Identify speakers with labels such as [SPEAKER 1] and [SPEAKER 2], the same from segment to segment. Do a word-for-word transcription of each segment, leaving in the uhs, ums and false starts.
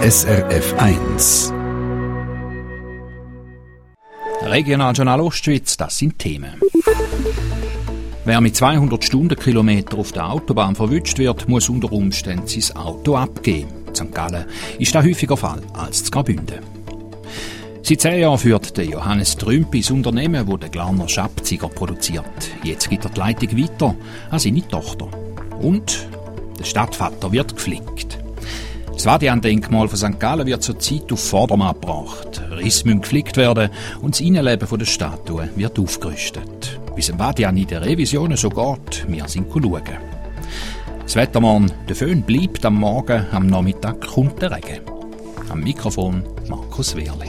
[SPEAKER 1] S R F eins.
[SPEAKER 2] Regionaljournal Ostschweiz, das sind Themen. Wer mit zweihundert Stundenkilometern auf der Autobahn verwünscht wird, muss unter Umständen sein Auto abgeben. In Sankt Gallen ist das häufiger Fall als in Graubünden. Seit zehn Jahren führt der Johannes Trümpi das Unternehmen, das den Glarner Schabziger produziert. Jetzt gibt er die Leitung weiter an seine Tochter. Und der Stadtvater wird gepflegt. Das Vadian-Denkmal von Sankt Gallen wird zurzeit auf Vordermann gebracht. Risse müssen gepflegt werden und das Innenleben der Statue wird aufgerüstet. Bis im Vadian in der Revision so geht, wir sind schauen. Das Wetter morgen, der Föhn bleibt am Morgen, am Nachmittag kommt der Regen. Am Mikrofon Markus Wehrli.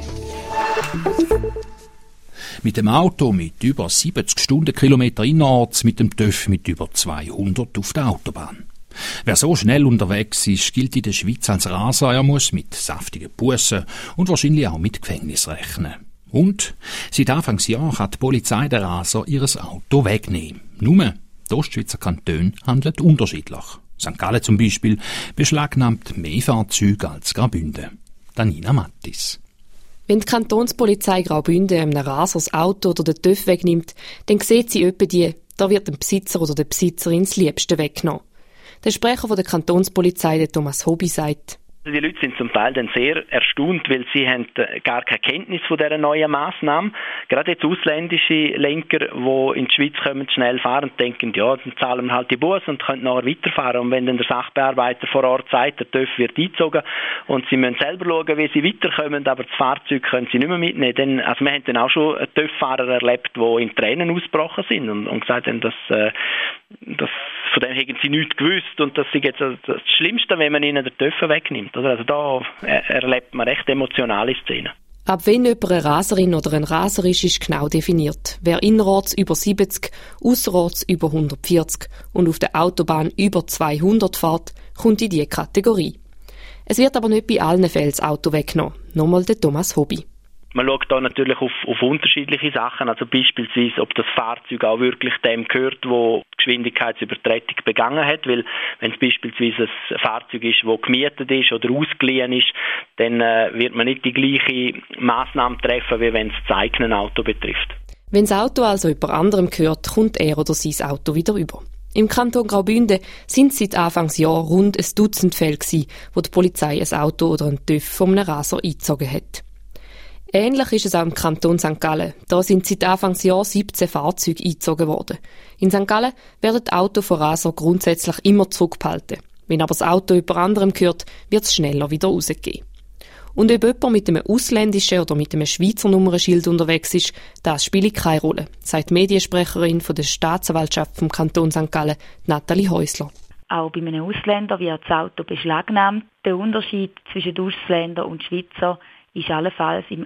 [SPEAKER 2] Mit dem Auto mit über siebzig Stundenkilometer innerorts, mit dem TÜV mit über zweihundert auf der Autobahn. Wer so schnell unterwegs ist, gilt in der Schweiz als Raser. Er muss mit saftigen Bussen und wahrscheinlich auch mit Gefängnis rechnen. Und seit Anfangsjahr kann die Polizei der Raser ihres Auto wegnehmen. Nur die Ostschweizer Kantone handeln unterschiedlich. Sankt Gallen zum Beispiel beschlagnahmt mehr Fahrzeuge als Graubünden. Danina Mattis.
[SPEAKER 3] Wenn die Kantonspolizei Graubünden einem Raser das Auto oder den TÜV wegnimmt, dann sieht sie etwa die, da wird dem Besitzer oder der Besitzerin das Liebste weggenommen. Der Sprecher der Kantonspolizei, der Thomas Hobby, sagt:
[SPEAKER 4] Die Leute sind zum Teil dann sehr erstaunt, weil sie haben gar keine Kenntnis von dieser neuen Massnahme. Gerade jetzt ausländische Lenker, die in die Schweiz kommen, schnell fahren, denken, ja, dann zahlen wir halt die Busse und können nachher weiterfahren. Und wenn dann der Sachbearbeiter vor Ort sagt, der TÜV wird eingezogen und sie müssen selber schauen, wie sie weiterkommen, aber das Fahrzeug können sie nicht mehr mitnehmen. Dann, also wir haben dann auch schon einen TÜV-Fahrer erlebt, die in Tränen ausgebrochen sind und, und gesagt haben, dass, äh, dass von dem haben sie nichts gewusst und das ist jetzt das Schlimmste, wenn man ihnen den TÜV wegnimmt. Also da erlebt man recht emotionale Szenen.
[SPEAKER 3] Ab wenn jemand eine Raserin oder ein Raser ist, ist genau definiert. Wer innerorts über siebzig, ausserorts über hundertvierzig und auf der Autobahn über zweihundert fährt, kommt in diese Kategorie. Es wird aber nicht bei allen Fällen das Auto weggenommen. Nochmal der Thomas Hobby.
[SPEAKER 4] Man schaut da natürlich auf, auf unterschiedliche Sachen, also beispielsweise, ob das Fahrzeug auch wirklich dem gehört, wo Geschwindigkeitsübertretung begangen hat, weil wenn es beispielsweise ein Fahrzeug ist, das gemietet ist oder ausgeliehen ist, dann äh, wird man nicht die gleiche Massnahme treffen, wie wenn es das eigene Auto betrifft.
[SPEAKER 3] Wenn das Auto also jemand anderem gehört, kommt er oder sein Auto wieder über. Im Kanton Graubünden sind es seit Anfangsjahr rund ein Dutzend Fälle gewesen, wo die Polizei ein Auto oder einen TÜV von einem Raser eingezogen hat. Ähnlich ist es auch im Kanton Sankt Gallen. Da sind seit Anfangsjahr siebzehn Fahrzeuge eingezogen worden. In Sankt Gallen werden die Autos von Raser grundsätzlich immer zurückgehalten. Wenn aber das Auto jemand anderem gehört, wird es schneller wieder rausgegeben. Und ob jemand mit einem ausländischen oder mit einem Schweizer Nummernschild unterwegs ist, das spielt keine Rolle, sagt die Mediensprecherin von der Staatsanwaltschaft vom Kanton Sankt Gallen, Nathalie Häusler.
[SPEAKER 5] Auch bei einem Ausländer wird das Auto beschlagnahmt. Der Unterschied zwischen Ausländern und Schweizer ist allenfalls im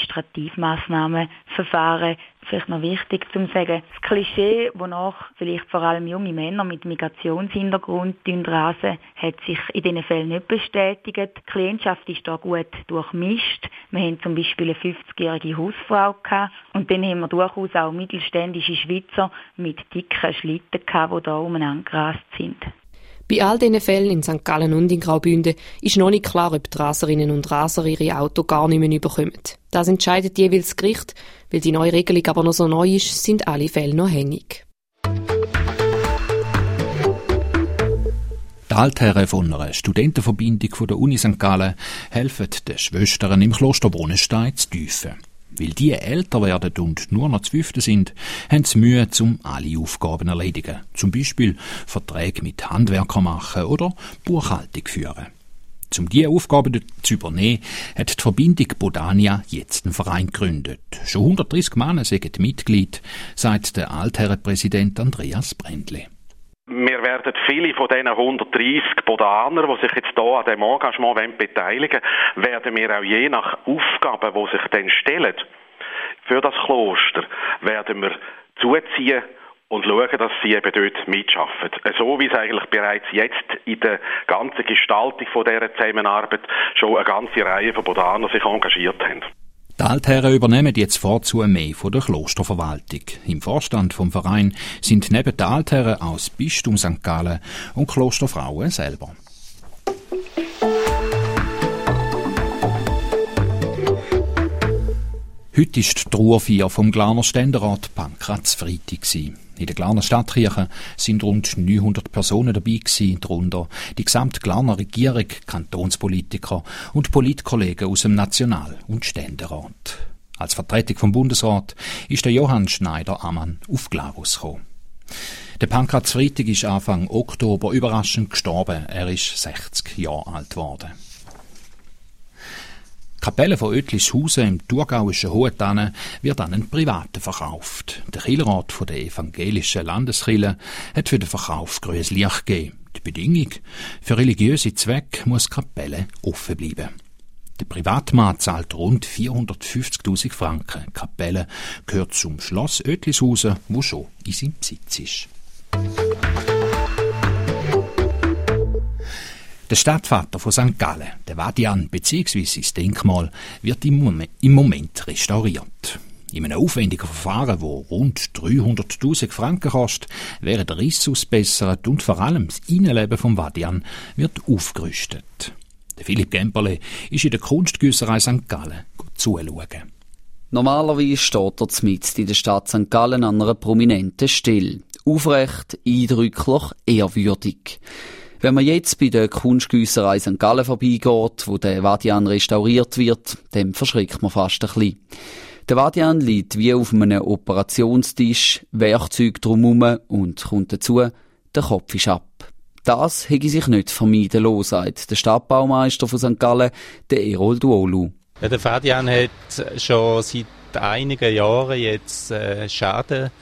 [SPEAKER 5] Administrativmaßnahmenverfahren vielleicht noch wichtig zu sagen. Das Klischee, wonach vielleicht vor allem junge Männer mit Migrationshintergrund rasen, hat sich in diesen Fällen nicht bestätigt. Die Klientschaft ist da gut durchmischt. Wir haben zum Beispiel eine fünfzigjährige Hausfrau gehabt und dann haben wir durchaus auch mittelständische Schweizer mit dicken Schlitten gehabt, die da umeinander gerast sind.
[SPEAKER 3] Bei all diesen Fällen in Sankt Gallen und in Graubünden ist noch nicht klar, ob die Raserinnen und Raser ihre Auto gar nicht mehr überkommen. Das entscheidet jeweils das Gericht. Weil die neue Regelung aber noch so neu ist, sind alle Fälle noch hängig.
[SPEAKER 2] Die Altherren von einer Studentenverbindung von der Uni Sankt Gallen helfen den Schwestern im Kloster Brunnenstein zu tiefen. Weil die älter werden und nur noch zu fünften sind, haben sie Mühe, um alle Aufgaben zu erledigen. Zum Beispiel Verträge mit Handwerkern machen oder Buchhaltung führen. Um diese Aufgaben zu übernehmen, hat die Verbindung Bodania jetzt einen Verein gegründet. Schon hundertdreissig Männer sind Mitglied, sagt der Altherrenpräsident Andreas Brändli.
[SPEAKER 6] Wir werden viele von diesen hundertdreissig Bodaner, die sich jetzt hier an diesem Engagement beteiligen wollen, werden wir auch je nach Aufgaben, die sich dann stellen, für das Kloster, werden wir zuziehen und schauen, dass sie eben dort mitschaffen. So wie es eigentlich bereits jetzt in der ganzen Gestaltung von dieser Zusammenarbeit schon eine ganze Reihe von Bodanern sich engagiert haben.
[SPEAKER 2] Die Altherren übernehmen jetzt vorzu mehr von der Klosterverwaltung. Im Vorstand vom Verein sind neben den Altherren auch das Bistum Sankt Gallen und Klosterfrauen selber. Heute war die Trauerfeier vom Glarner Ständerat Pankraz Freitag. In der Glarner Stadtkirche sind rund neunhundert Personen dabei gewesen, darunter die gesamte Glarner Regierung, Kantonspolitiker und Politkollegen aus dem National- und Ständerat. Als Vertretung vom Bundesrat ist der Johann Schneider-Ammann auf Glarus gekommen. Der Pankraz Freitag ist Anfang Oktober überraschend gestorben. Er ist sechzig Jahre alt geworden. Die Kapelle von Oetlishausen im thurgauischen Hohentannen wird an einen Privaten verkauft. Der Kirchenrat der evangelischen Landeskirche hat für den Verkauf grünes Licht gegeben. Die Bedingung: für religiöse Zwecke muss die Kapelle offen bleiben. Der Privatmann zahlt rund vierhundertfünfzigtausend Franken. Die Kapelle gehört zum Schloss Oetlishausen, wo schon in seinem Besitz ist. Der Stadtvater von Sankt Gallen, der Vatian bzw. sein Denkmal, wird im Moment, im Moment restauriert. In einem aufwendigen Verfahren, das rund dreihunderttausend Franken kostet, werden der Riss ausbessert und vor allem das Innenleben vom Vatian wird aufgerüstet. Der Philipp Gemperle ist in der Kunstgüsserei Sankt Gallen zuschauen.
[SPEAKER 7] Normalerweise steht er mitten in der Stadt Sankt Gallen an einer prominenten Stelle. Aufrecht, eindrücklich, ehrwürdig. Wenn man jetzt bei der Kunstgüsserei Sankt Gallen vorbeigeht, wo der Vatian restauriert wird, dann verschreckt man fast ein bisschen. Der Vatian liegt wie auf einem Operationstisch, Werkzeug drumherum und kommt dazu, der Kopf ist ab. Das hätte sich nicht vermeiden lassen, sagt der Stadtbaumeister von Sankt Gallen, der Erol Duolu.
[SPEAKER 8] Ja, der Vatian hat schon seit einigen Jahren jetzt äh, Schaden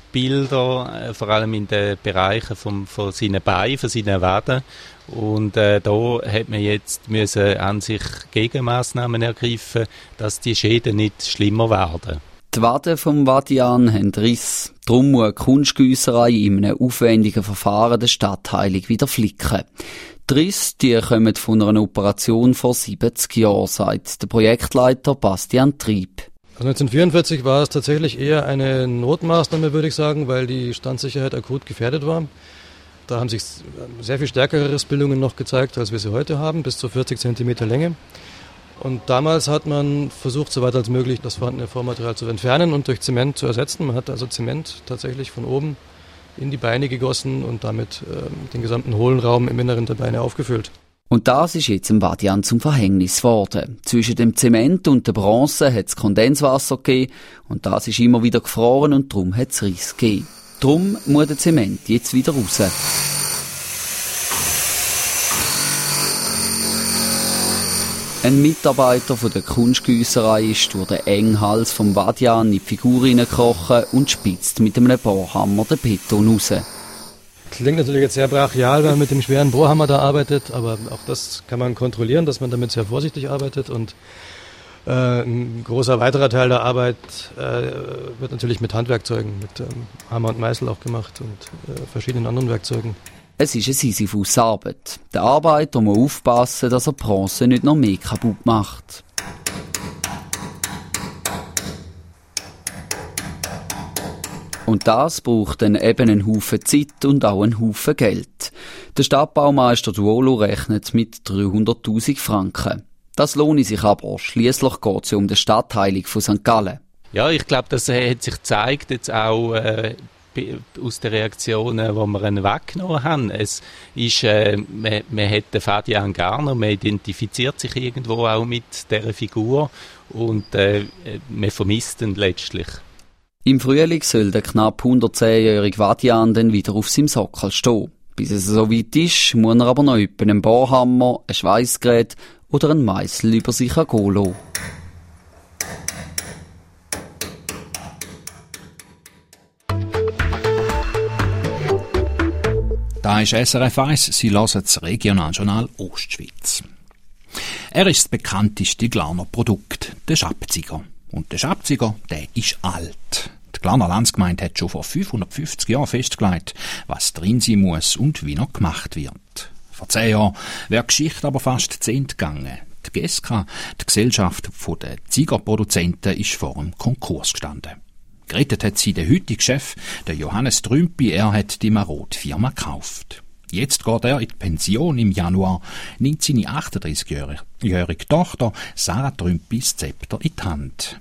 [SPEAKER 8] Bilder, vor allem in den Bereichen vom, von seinen Beinen, von seinen Waden. Und äh, da hat man jetzt müssen an sich Gegenmaßnahmen ergreifen, dass die Schäden nicht schlimmer werden.
[SPEAKER 7] Die Waden vom Vatian haben Riss. Darum muss die Kunstgüsserei in einem aufwendigen Verfahren den Stadtheilig wieder flicken. Die Risse die kommen von einer Operation vor siebzig Jahren, sagt der Projektleiter Bastian Trieb.
[SPEAKER 9] neunzehnhundertvierundvierzig war es tatsächlich eher eine Notmaßnahme, würde ich sagen, weil die Standsicherheit akut gefährdet war. Da haben sich sehr viel stärkere Rissbildungen noch gezeigt, als wir sie heute haben, bis zu vierzig Zentimeter Länge. Und damals hat man versucht, so weit als möglich das vorhandene Vormaterial zu entfernen und durch Zement zu ersetzen. Man hat also Zement tatsächlich von oben in die Beine gegossen und damit äh, den gesamten Hohlenraum im Inneren der Beine aufgefüllt.
[SPEAKER 7] Und das ist jetzt im Vatian zum Verhängnis geworden. Zwischen dem Zement und der Bronze hat es Kondenswasser gegeben und das ist immer wieder gefroren und darum hat es Riss gegeben. Darum muss der Zement jetzt wieder raus. Ein Mitarbeiter von der Kunstgüsserei ist durch den engen Hals vom Vatian in die Figur hineingekrochen und spitzt mit einem Bohrhammer den Beton raus.
[SPEAKER 9] Klingt natürlich jetzt sehr brachial, wenn man mit dem schweren Bohrhammer da arbeitet, aber auch das kann man kontrollieren, dass man damit sehr vorsichtig arbeitet. Und äh, ein großer weiterer Teil der Arbeit äh, wird natürlich mit Handwerkzeugen, mit ähm, Hammer und Meißel auch gemacht und äh, verschiedenen anderen Werkzeugen.
[SPEAKER 7] Es ist eine Sisyphus-Arbeit. Der Arbeiter muss aufpassen, dass er die Bronze nicht noch mehr kaputt macht. Und das braucht dann eben einen Haufen Zeit und auch einen Haufen Geld. Der Stadtbaumeister Duolo rechnet mit dreihunderttausend Franken. Das lohnt sich aber. Schliesslich geht es ja um den Stadtheilig von Sankt Gallen.
[SPEAKER 8] Ja, ich glaube, das hat sich gezeigt jetzt auch äh, aus den Reaktionen, die wir ihn weggenommen haben. Es ist, äh, man, man hat den Vatian Garner, man identifiziert sich irgendwo auch mit dieser Figur und äh, man vermisst ihn letztlich.
[SPEAKER 7] Im Frühling soll der knapp hundertzehnjährige Vatian dann wieder auf seinem Sockel stehen. Bis es so weit ist, muss er aber noch etwa einen Bohrhammer, ein Schweissgerät oder einen Meißel über sich ergehen lassen.
[SPEAKER 2] Da ist S R F eins, Sie hören das Regionaljournal Ostschweiz. Er ist das bekannteste Glarner Produkt, der Schabziger. Und der Schabziger, der ist alt. Die Glarner Landsgemeinde hat schon vor fünfhundertfünfzig Jahren festgelegt, was drin sein muss und wie er gemacht wird. Vor zehn Jahren wäre die Geschichte aber fast zu Ende gegangen. Die G S K, die Gesellschaft der Ziegerproduzenten, ist vor dem Konkurs gestanden. Gerettet hat sie der heutige Chef, der Johannes Trümpi, er hat die Marot-Firma gekauft. Jetzt geht er in die Pension im Januar, nimmt seine achtunddreißigjährige Tochter Sarah Trümpi das Zepter in die Hand.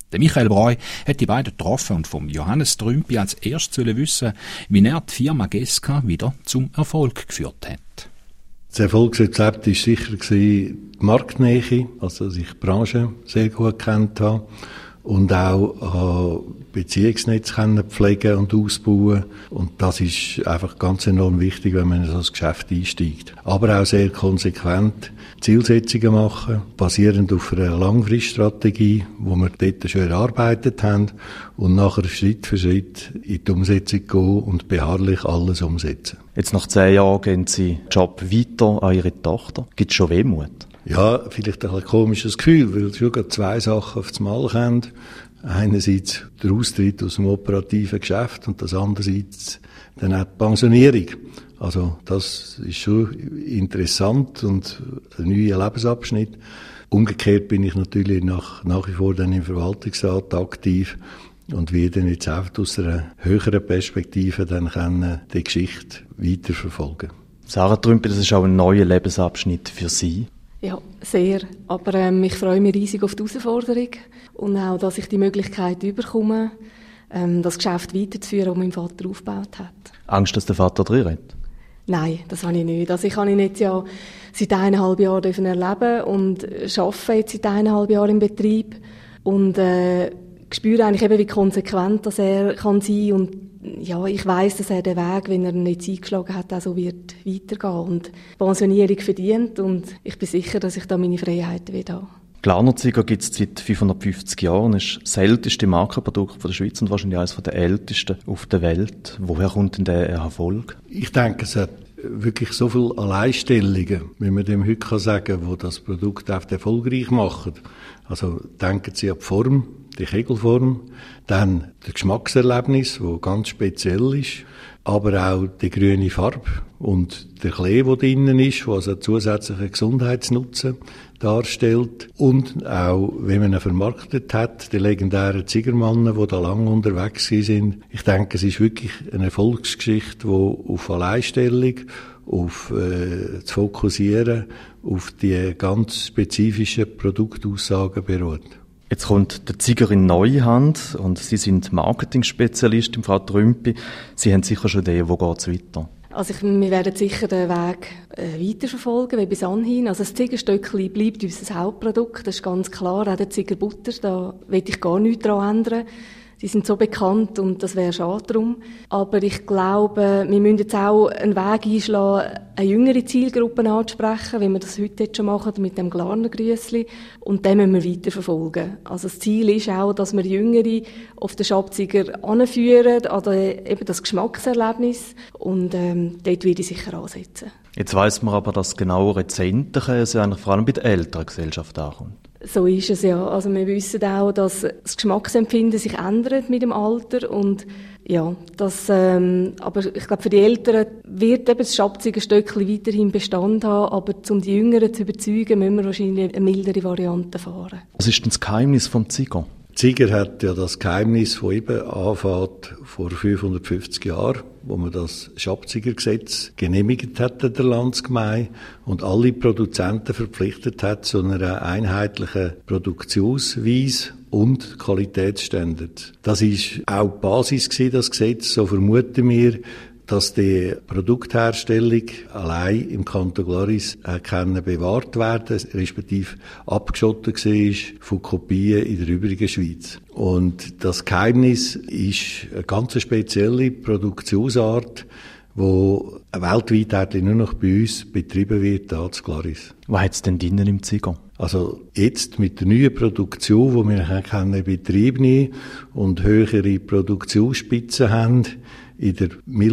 [SPEAKER 2] Der Michael Breu hat die beiden getroffen und vom Johannes Trümpi als erstes wissen, wie er die Firma Gesca wieder zum Erfolg geführt hat.
[SPEAKER 10] Das Erfolgsrezept war sicher die Marktnähe, also dass ich die Branche sehr gut kennt habe und auch Beziehungsnetz pflegen und ausbauen. Und das ist einfach ganz enorm wichtig, wenn man in so ein Geschäft einsteigt. Aber auch sehr konsequent Zielsetzungen machen, basierend auf einer Langfriststrategie, wo wir dort schon erarbeitet haben und nachher Schritt für Schritt in die Umsetzung gehen und beharrlich alles umsetzen.
[SPEAKER 11] Jetzt nach zehn Jahren gehen Sie den Job weiter an Ihre Tochter. Gibt es schon Wehmut?
[SPEAKER 10] Ja, vielleicht ein, ein komisches Gefühl, weil schon gerade zwei Sachen auf das Mal kommen. Einerseits der Austritt aus dem operativen Geschäft und das andererseits dann auch die Pensionierung. Also das ist schon interessant und ein neuer Lebensabschnitt. Umgekehrt bin ich natürlich nach, nach wie vor dann im Verwaltungsrat aktiv und werde dann jetzt auch aus einer höheren Perspektive dann können die Geschichte weiterverfolgen.
[SPEAKER 11] Sarah Trümpi, das ist auch ein neuer Lebensabschnitt für Sie.
[SPEAKER 12] Ja, sehr. Aber ähm, ich freue mich riesig auf die Herausforderung und auch, dass ich die Möglichkeit bekomme, ähm, das Geschäft weiterzuführen, das mein Vater aufgebaut hat.
[SPEAKER 11] Angst, dass der Vater drin redet?
[SPEAKER 12] Nein, das habe ich nicht. Also ich habe ihn jetzt ja seit eineinhalb Jahren erleben und arbeite jetzt seit eineinhalb Jahren im Betrieb und äh, spüre eigentlich eben, wie konsequent dass er kann sein und ja, ich weiss, dass er den Weg, wenn er ihn jetzt eingeschlagen hat, auch so wird weitergehen und Pensionierung verdient und ich bin sicher, dass ich da meine Freiheiten wieder habe.
[SPEAKER 11] Glarner-Ziger gibt es seit fünfhundertfünfzig Jahren, ist das älteste Markenprodukt der Schweiz und wahrscheinlich eines der ältesten auf der Welt. Woher kommt denn der Erfolg?
[SPEAKER 10] Ich denke, es hat wirklich so viele Alleinstellungen, wie man dem heute kann sagen, wo das Produkt oft erfolgreich machen. Also denken Sie an die Form, die Kegelform, dann das Geschmackserlebnis, das ganz speziell ist, aber auch die grüne Farbe und der Klee, der drinnen ist, der also zusätzlichen Gesundheitsnutzen darstellt und auch, wenn man ihn vermarktet hat, die legendären Zigermannen, die da lange unterwegs sind. Ich denke, es ist wirklich eine Erfolgsgeschichte, die auf Alleinstellung, auf äh, zu fokussieren, auf die ganz spezifischen Produktaussagen beruht.
[SPEAKER 11] Jetzt kommt der Ziger in neue Hand und Sie sind Marketing-Spezialistin, Frau Trümpi. Sie haben sicher schon Ideen, wo geht es weiter?
[SPEAKER 12] Also ich, wir werden sicher den Weg äh, weiterverfolgen, wie bis anhin. Also das Zigerstöckli bleibt unser Hauptprodukt, das ist ganz klar. Auch der Zigerbutter, da will ich gar nichts daran ändern. Die sind so bekannt und das wäre schade drum. Aber ich glaube, wir müssen jetzt auch einen Weg einschlagen, eine jüngere Zielgruppe anzusprechen, wie wir das heute jetzt schon machen mit dem Glarner-Grüssli. Und den müssen wir weiterverfolgen. Also das Ziel ist auch, dass wir Jüngere auf den Schabziger anführen, an eben das Geschmackserlebnis. Und ähm, dort werde ich sicher ansetzen.
[SPEAKER 11] Jetzt weiss man aber, dass genau Rezentenkäse eigentlich vor allem bei der älteren Gesellschaft ankommt.
[SPEAKER 12] So ist es ja. Also wir wissen auch, dass das Geschmacksempfinden sich ändert mit dem Alter und ja, das, ähm, aber ich glaube, für die Älteren wird eben das Schabziger Stöckli weiterhin Bestand haben, aber um die Jüngeren zu überzeugen, müssen wir wahrscheinlich eine mildere Variante fahren.
[SPEAKER 11] Was ist denn das Geheimnis vom Ziger?
[SPEAKER 10] Ziger hat ja das Geheimnis, das eben anfängt vor fünfhundertfünfzig Jahren, wo man das Schabziger-Gesetz genehmigt hat in der Landsgemeinde und alle Produzenten verpflichtet hat zu einer einheitlichen Produktionsweise und Qualitätsstandards. Das ist auch die Basis gewesen, das Gesetz, so vermuten wir, dass die Produktherstellung allein im Kanton Glaris können bewahrt werden, respektive abgeschottet war von Kopien in der übrigen Schweiz. Und das Geheimnis ist eine ganz spezielle Produktionsart, die weltweit eigentlich nur noch bei uns betrieben wird, hier in Glaris.
[SPEAKER 11] Was hat es denn drinnen im Ziger?
[SPEAKER 10] Also jetzt mit der neuen Produktion, wo wir in Betrieb nehmen und höhere Produktionsspitzen haben, in der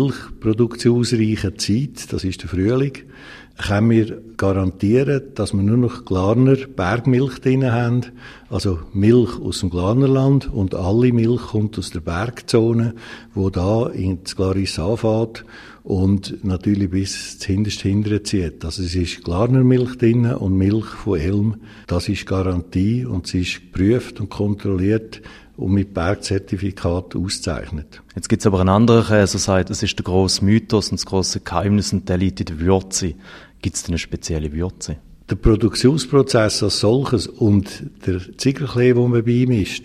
[SPEAKER 10] milchproduktionsreichen Zeit, das ist der Frühling, können wir garantieren, dass wir nur noch Glarner Bergmilch drin haben, also Milch aus dem Glarnerland und alle Milch kommt aus der Bergzone, wo da ins Glaris anfängt und natürlich bis zu hinterst hinterher zieht. Also es ist Glarnermilch drin und Milch von Elm, das ist Garantie und sie ist geprüft und kontrolliert und mit Bergzertifikat auszeichnet.
[SPEAKER 11] Jetzt gibt es aber einen anderen Käse, der sagt, es ist der grosse Mythos und das grosse Geheimnis und der liegt in der Würze. Gibt es denn eine spezielle Würze?
[SPEAKER 10] Der Produktionsprozess als solches und der Zigerklee, den man beimischt,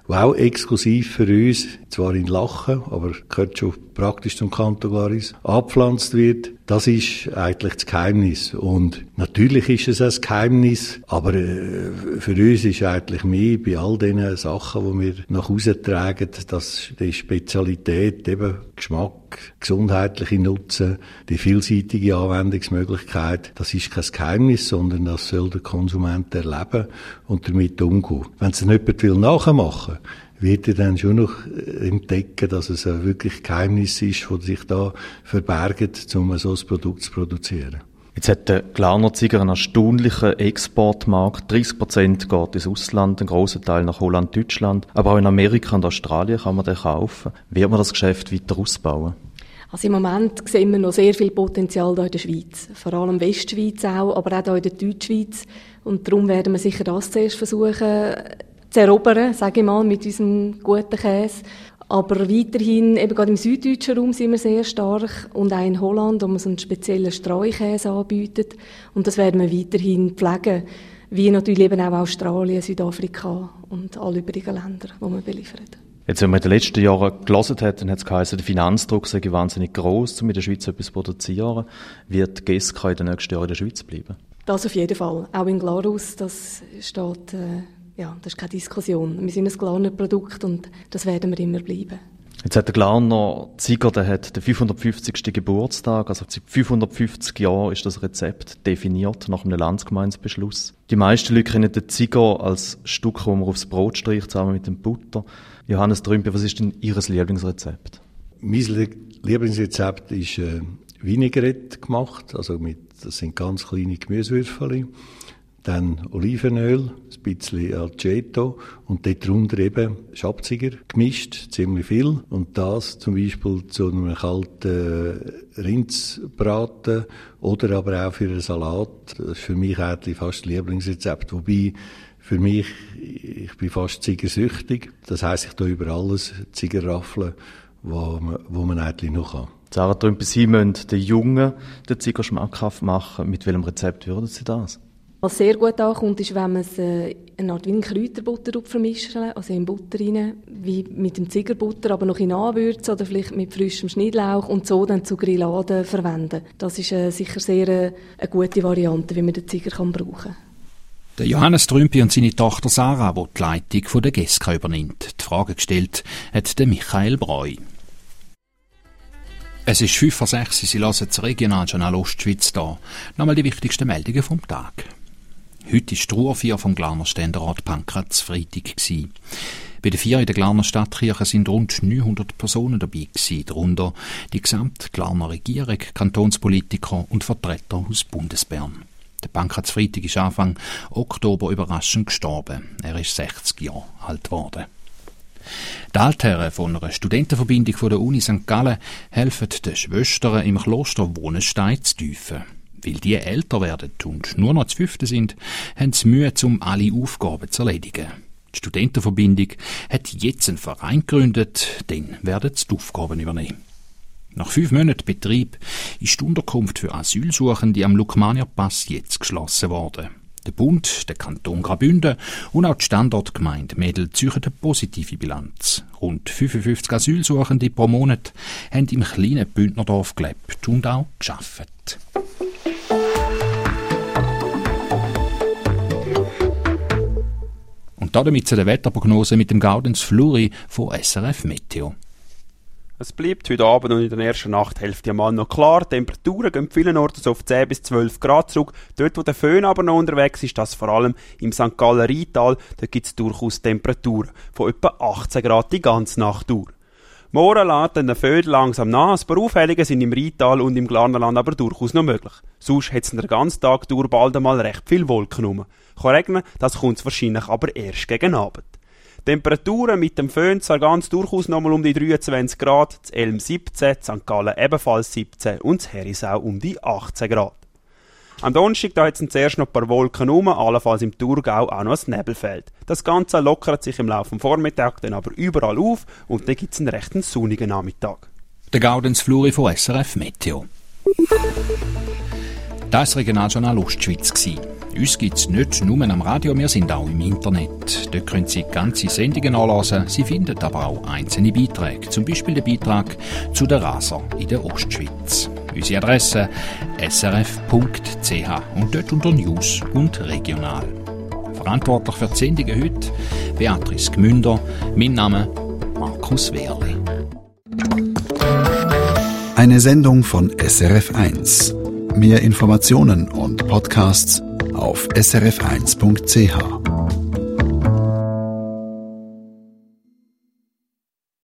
[SPEAKER 10] die auch exklusiv für uns, zwar in Lachen, aber gehört schon praktisch zum Kanton Glaris, angepflanzt wird. Das ist eigentlich das Geheimnis. Und natürlich ist es ein Geheimnis, aber äh, für uns ist eigentlich mehr bei all diesen Sachen, die wir nach Hause tragen, dass die Spezialität, eben Geschmack, gesundheitliche Nutzen, die vielseitige Anwendungsmöglichkeit, das ist kein Geheimnis, sondern das soll der Konsument erleben und damit umgehen. Wenn es dann jemand will nachmachen will, wird er dann schon noch entdecken, dass es ein wirklich Geheimnis ist, das sich da verbergt, um so ein Produkt zu produzieren.
[SPEAKER 11] Jetzt hat der Glarner Ziger einen erstaunlichen Exportmarkt. dreißig Prozent geht ins Ausland, ein grosser Teil nach Holland, Deutschland. Aber auch in Amerika und Australien kann man den kaufen. Wird man das Geschäft weiter ausbauen?
[SPEAKER 12] Also im Moment sehen wir noch sehr viel Potenzial hier in der Schweiz. Vor allem Westschweiz auch, aber auch hier in der Deutschschweiz. Und darum werden wir sicher das zuerst versuchen zu erobern, sage ich mal, mit unserem guten Käse. Aber weiterhin, eben gerade im süddeutschen Raum sind wir sehr stark und auch in Holland, wo man so einen speziellen Streukäse anbietet. Und das werden wir weiterhin pflegen, wie natürlich eben auch Australien, Südafrika und alle übrigen Länder, die wir beliefern.
[SPEAKER 11] Jetzt, wenn man in den letzten Jahren gelesen hat, dann hat es geheißen, der Finanzdruck sei wahnsinnig gross, um in der Schweiz etwas zu produzieren. Wird G E S K in den nächsten Jahren in der Schweiz bleiben? Das auf jeden Fall. Auch in Glarus, das steht... Äh Ja, das ist keine Diskussion. Wir sind ein Glarner Produkt und das werden wir immer bleiben. Jetzt hat der Glarner Ziger, der hat den fünfhundertfünfzigsten Geburtstag. Also seit fünfhundertfünfzig Jahren ist das Rezept definiert nach einem Landsgemeindebeschluss. Die meisten Leute kennen den Ziger als Stück, das man aufs Brot streicht, zusammen mit dem Butter. Johannes Trümpe, was ist denn Ihr Lieblingsrezept? Mein Lieblingsrezept ist äh, Vinaigrette gemacht. Also mit, das sind ganz kleine Gemüsewürfel. Dann Olivenöl, ein bisschen Aceto und dort drunter eben Schabziger gemischt, ziemlich viel. Und das zum Beispiel zu einem kalten Rindsbraten oder aber auch für einen Salat. Das ist für mich eigentlich fast das Lieblingsrezept. Wobei für mich, ich bin fast zigersüchtig. Das heisst, ich tue über alles Zigerraffeln, wo man, wo man eigentlich noch kann. Sarah Trümpe, Sie müssen den Jungen den Ziger schmackhaft machen. Mit welchem Rezept würden Sie das? Was sehr gut ankommt, ist, wenn man es äh, eine Art wie eine Kräuterbutter vermischt, also in Butter rein, wie mit dem Zigerbutter, aber noch in Anwürzen oder vielleicht mit frischem Schnittlauch und so dann zu Grilladen verwenden. Das ist äh, sicher sehr äh, eine gute Variante, wie man den Ziger kann brauchen kann.
[SPEAKER 2] Der Johannes Trümpi und seine Tochter Sarah, die die Leitung von der G E S K übernimmt. Die Frage gestellt hat der Michael Breu. Es ist fünf vor sechs, Sie hören das Regionaljournal Ostschweiz da. Nochmal die wichtigsten Meldungen vom Tag. Heute war die Ruhrfeier vom Glarner Ständerat Pankraz Freitag. Bei der Feier in der Glarner Stadtkirche sind rund neunhundert Personen dabei gewesen, darunter die gesamte Glarner Regierung, Kantonspolitiker und Vertreter aus Bundesbern. Der Pankraz Freitag ist Anfang Oktober überraschend gestorben. Er ist sechzig Jahre alt geworden. Die Altherren von einer Studentenverbindung von der Uni Sankt Gallen helfen den Schwestern im Kloster Wohnenstein zu tiefen. Weil die älter werden und nur noch zu fünften sind, haben sie Mühe, um alle Aufgaben zu erledigen. Die Studentenverbindung hat jetzt einen Verein gegründet, dann werden sie die Aufgaben übernehmen. Nach fünf Monaten Betrieb ist die Unterkunft für Asylsuchende am Lukmanierpass jetzt geschlossen worden. Der Bund, der Kanton Graubünden und auch die Standortgemeinde Mädel ziehen eine positive Bilanz. Rund fünfundfünfzig Asylsuchende pro Monat haben im kleinen Bündnerdorf gelebt und auch gearbeitet. Und damit zu der Wetterprognose mit dem Gaudenz Fluri von S R F Meteo.
[SPEAKER 13] Es bleibt heute Abend und in der ersten Nachthälfte mal noch klar. Die Temperaturen gehen vielenorts auf zehn bis zwölf Grad zurück. Dort, wo der Föhn aber noch unterwegs ist, das vor allem im Sankt Galler Rheintal, da gibt es durchaus Temperaturen von etwa achtzehn Grad die ganze Nacht durch. Morgen lässt dann der Föhn langsam nach. Ein paar Aufhellungen sind im Rheintal und im Glarnerland aber durchaus noch möglich. Sonst hat es den ganzen Tag durch bald einmal recht viel Wolken rum. Kann regnen, das kommt wahrscheinlich aber erst gegen Abend. Temperaturen mit dem Föhn zwar ganz durchaus nochmal um die dreiundzwanzig Grad, das Elm siebzehn, Sankt Gallen ebenfalls siebzehn und das Herisau um die achtzehn Grad. Am Donnerstag da hat es zuerst noch ein paar Wolken rum, allenfalls im Thurgau auch noch ein Nebelfeld. Das Ganze lockert sich im Laufe des Vormittags dann aber überall auf und dann gibt es einen recht sonnigen Nachmittag.
[SPEAKER 2] Der Gaudenz Fluri von S R F Meteo. Das Regionaljournal Ostschweiz gsi. Uns gibt es nicht nur am Radio, wir sind auch im Internet. Dort können Sie ganze Sendungen anhören. Sie finden aber auch einzelne Beiträge, zum Beispiel den Beitrag zu den Raser in der Ostschweiz. Unsere Adresse s r f punkt c h und dort unter News und Regional. Verantwortlich für die Sendungen heute Beatrice Gmünder, mein Name Markus Wehrli.
[SPEAKER 1] Eine Sendung von S R F eins. Mehr Informationen und Podcasts auf s r f eins punkt c h.